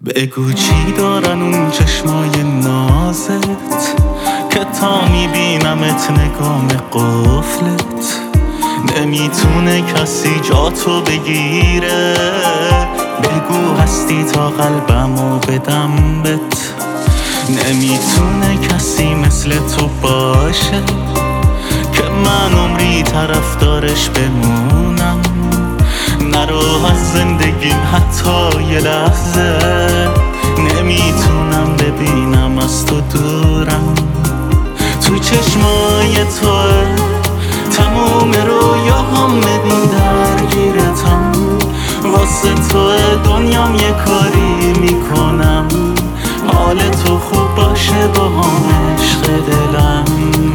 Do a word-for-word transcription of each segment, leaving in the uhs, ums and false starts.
بگو چی دارن اون چشمای نازت که تا میبینمت نگام قفلت نمیتونه کسی جاتو بگیره. بگو هستی تا قلبمو بدم بت، نمیتونه کسی مثل تو باشه که من عمری طرفدارش بمونم. نرو از زندگیم حتی یه لحظه، نمیتونم ببینم از تو دورم. تو چشمای توه تموم رویاهام، ببین درگیرتم. واسه توه دنیام یه کاری میکنم، حال تو خوب باشه با هم عشق دلم.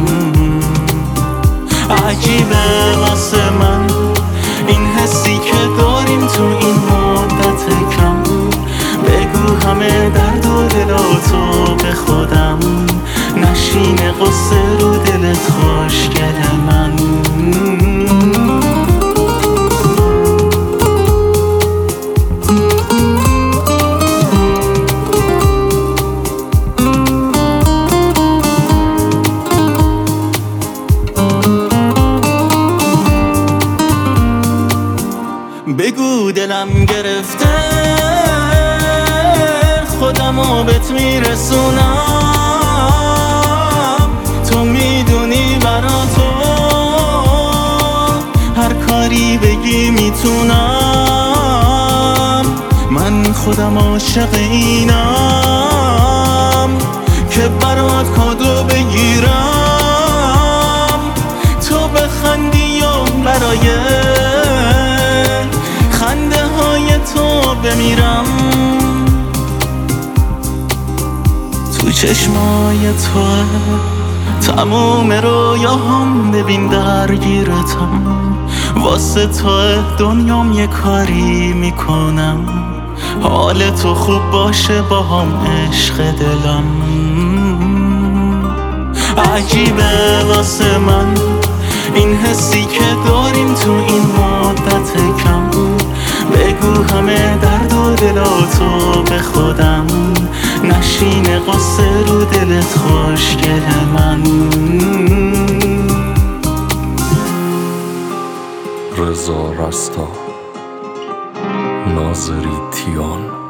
عجیبه واسه من این حسی که داریم تو این مدت کم. بگو همه درد و دلاتو به خودم، نشینه قصه رو دلت خوشگل من. بگو دلم گرفته خودمو بهت میرسونم. تو میدونی برا تو هر کاری بگی میتونم. من خودم عاشق اینم که برات کادو بگیرم. تو بخندی و برای خنده های تو بمیرم. تو چشمای توه تموم رویاهام، ببین درگیرتم. واسه توه دنیام یه کاری میکنم، حال تو خوب باشه با هم عشق دلم. عجیبه واسه من این حسی که داریم تو این مدت کم. بگو همه درد و دلاتو به خودم، نشینه قصه رو دلت خوشگل من. رضا رستا، ناظری تیان.